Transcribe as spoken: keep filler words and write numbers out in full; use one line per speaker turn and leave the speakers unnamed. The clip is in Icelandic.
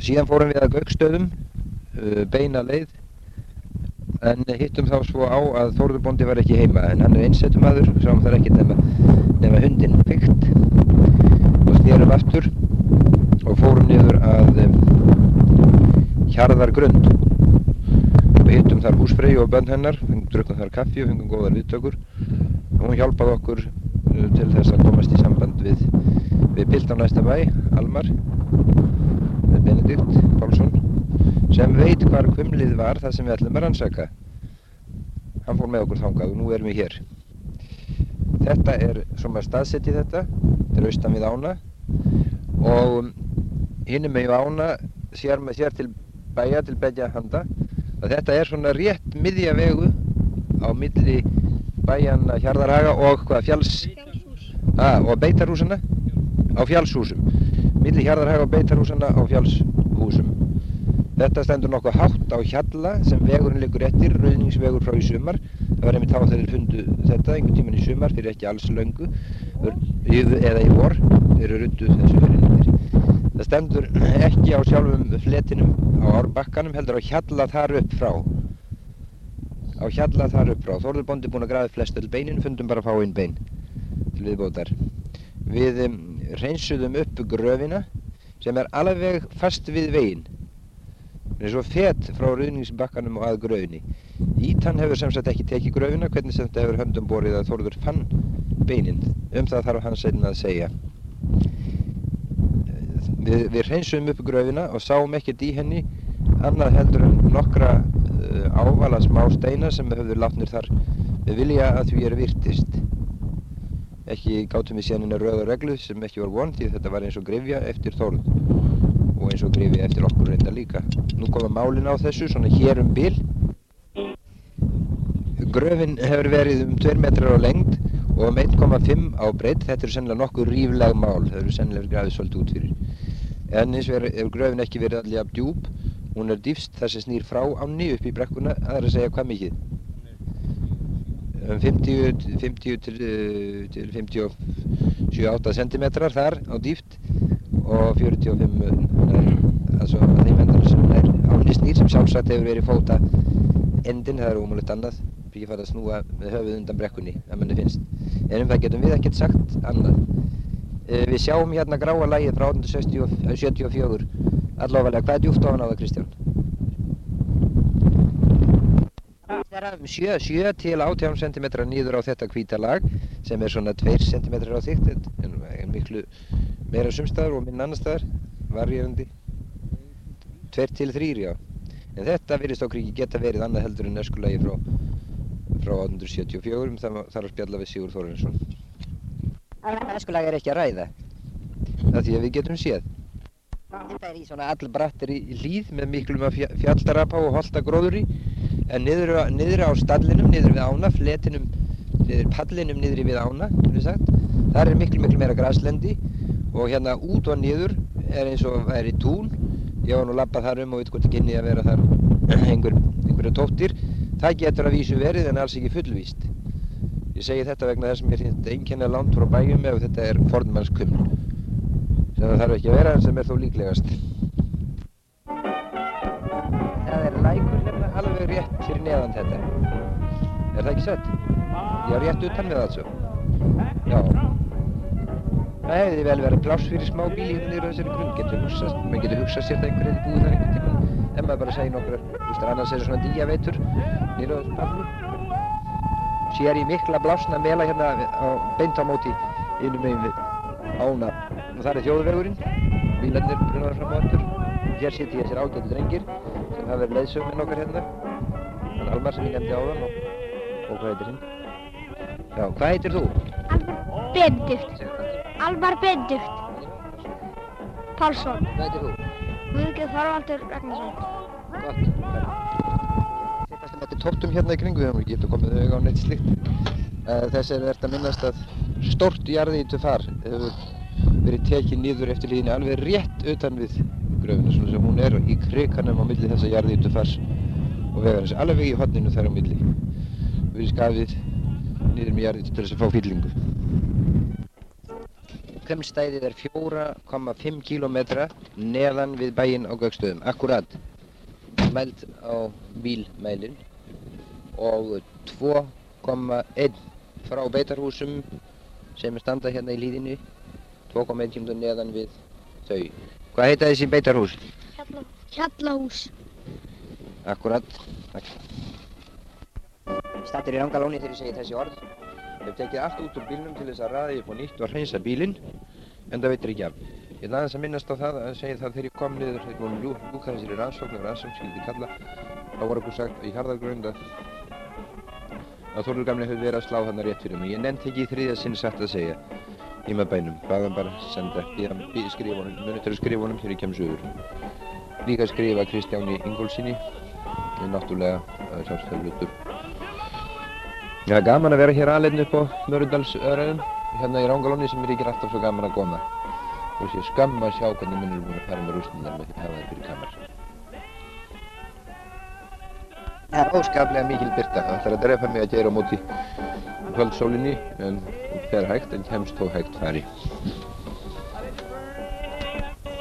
Síðan fórum við að Gauksstöðum, beina leið, en hittum þá svo á að Þórður bóndi var ekki heima, en hann er einsetumaður, sáum þar ekkert nema, nema hundinn Pikt, og snerum aftur og fórum niður að um, Hjarðargrund og hittum þar húsfreyju og börn hennar, drukkum þar kaffi og fengum góðar viðtökur og hún hjálpaði okkur uh, til þess að komast í samband við, við pilt á næsta bæ, Almar, með Benedikt Pálsson, sem veit hvar kumlið var það sem við ætlum að rannsaka. Hann fór með okkur þangað og nú erum við hér. Þetta er svona staðsetið þetta, þetta er austan við ána og hinum megin við ána sér, sér til bæja, til beggja handa að þetta er svona rétt miðja vegu á milli bæjanna Hjarðarhaga og hvað fjalls... Ah, og beitarhúsana á fjallshúsum. Milli Hjarðarhaga og beitarhúsana á fjallshúsum. Þetta stendur nokkuð hátt á hjalla sem vegurinn liggur eftir, ruðningsvegur frá í sumar. Það var einmitt þá þegar þeir fundu þetta einhvern tímann í sumar fyrir ekki alls löngu eða í vor, þeir eru rudduð þessu fyrir nefnir. Það stendur ekki á sjálfum fletinum á árbakkanum, heldur á hjalla þar upp frá. Á hjalla þar upp frá. Þórður bóndi búinn að grafa flest öll beinin, fundum bara fáein bein til viðbótar. Við um, hreinsuðum upp gröfina sem er alveg fast við veginn. Það er svo fet frá ruðningsbakkanum og að gröfinni. Ítan hefur sem sagt ekki tekið gröfina, hvernig sem þetta hefur höndum borið að Þórður fann beinin. Um það þarf hann seinna að segja. Við, við hreinsuðum upp gröfina og sáum ekkert í henni annað heldur en nokkra uh, ávala smá steina sem við höfðu látnir þar við vilja að því er virtist. Ekki gátum við síðan eina röða reglu sem ekki var von því þetta var eins og gryfja eftir Þórð og eins og gryfja eftir okkur reynda líka. Nú koma málin á þessu, svona hér um bil. Gröfin hefur verið um tveir metrar á lengd og um einn komma fimm á breidd. Þetta eru sennilega nokkuð rífleg mál, það eru sennilega grafið svolítið út fyrir. En eins og hefur gröfin ekki verið allir djúp, hún er dýpst þar sem snýr frá ánni upp í brekkuna, það er að segja hvað mikið. Um fimmtíu til fimmtíu og sjö til átta sentimetrar þar á dýpt og fjörutíu og fimm nær, altså að þeim endan sem nær ánni snýr sem sjálfsagt hefur verið fóta endin, það er ómögulegt annað, ekki fara að snúa með höfuð undan brekkunni, að manni finnst. En um það getum við ekkert sagt annað. Við sjáum hérna gráa lagið frá átján hundruð sjötíu og fjögur, allofalega. Hvað er djúpt ofan á það, Kristján? Það er um sjö til átján sentimetrar niður á þetta hvíta lag sem er svona tveir sentimetrar á þykkt en miklu meira sumstaðar og minn annar staðar, varierandi. tveir til þrír, já. En þetta virðist okkur ekki geta verið annað heldur en öskulagi frá, frá átján hundruð sjötíu og fjögur, það þarf að spjalla við Sigurð Þórarinsson. Öskulagi er ekki að ræða, það því að við getum séð. Þetta er í svona allbrattri hlíð með miklum fjallarapa og holtagróður í. En niður, niður á stallinum, niður við ána, fletinum, niður pallinum niður við ána, við sagt, þar er miklu, miklu meira graslendi og hérna út og niður er eins og það er í tún. Ég var nú labbað þar um og veit hvort ekki inni að vera þar einhver, einhverja tóttir. Það getur að vísu verið en alls ekki fullvíst. Ég segi þetta vegna þess að mér finnst einkennilega langt frá bæjum ef þetta er fornmannskuml. Sem það þarf ekki að vera en sem er þó líklegast. Það er lækur hérna alveg rétt fyrir neðan þetta. Er það ekki sett? Já, rétt utan við það svo. Já. Það hefði vel verið pláss fyrir smá bíl hérna niður á þessari grund, getur hugsast. Man getur hugsað sér það einhver hefði búið þar einhvern tímann. En maður bara segir nokkrar, þú veist, annars er svona díaveitur niður á þessu palli. Sér í mikla blásna mela hérna á, beint á móti innum megin við ána. Og þar er þjóðvegurinn, bílarnir brunnar fram á aftur. Hér sitja þessir ágætu drengir sem hafa verið leiðsöguminn okkar hérna. Þann Almar sem ég nefndi áðan og, og hvað heitir hinn? Já, hvað heitir þú?
Almar Benedikt. Almar Benedikt. Pálsson.
Hvað heitir þú?
Guðgeir Þorvaldur Ragnarsson.
Gott. Þetta sem þetta er tóttum hérna í kringu, við höfum ekki getið komið auga á neitt slíkt. Þess er þetta að minnast að stórt jarðýtufar hefur verið tekið niður eftir hlíðinni alveg rétt utan við gröfina, svona sem hún er í krikanum á milli þessa jarðýtufars og vegarins, alveg í horninu þar á milli. Við skafið niður með jarðýtu til þess að fá fyllingu. viðkvæmstæðið er fjóra komma fimm kílómetra neðan við bæinn á Gauksstöðum, akkurat mælt á bílmælinn og tvö komma eitt frá beitarhúsum sem standa hérna í hlíðinni, tvö komma eitt kílómetra neðan við þau. Hvað heita þessi beitarhús?
Hjallahús.
Akkurat. Takk. Stattir í Rangalóni þegar ég segi þessi orð. Ég hef tekið allt út úr bílnum til þess að raða upp á nýtt og hreinsa bílinn, en það veitir ekki af. Ég ætla aðeins að minnast á það að segja það þegar ég kom niður, þegar ég kom ljú, ljúka þessari rannsókn og rannsókn skildi kalla, þá var okkur sagt í Hjarðargrund að að Þórður gamli hefði verið að slá þarna rétt fyrir mig. Ég nefndi ekki í þriðja sinn satt að segja í með bænum. Bað hann bara senda, býða skrifa honum, muni til að skrifa honum þegar ég kem suður. Líka skrifa Kristjáni Ingólfssyni, náttúrulega sjálfstæður hlutur. Það er gaman að vera hér aleinn upp á Mörrudalsöræðum, hérna í Rangalóni sem er ekki alltaf svo gaman að koma. Og sé skömm að sjá hvernig menn eru búin að fara með rústirnar með því að hafa þeir fyrir kamar. Það er óskaplega mikil birta. Það ætlar að drepa mig að gera á móti kvöldsólinni, en það er hægt en kemst þó hægt fari.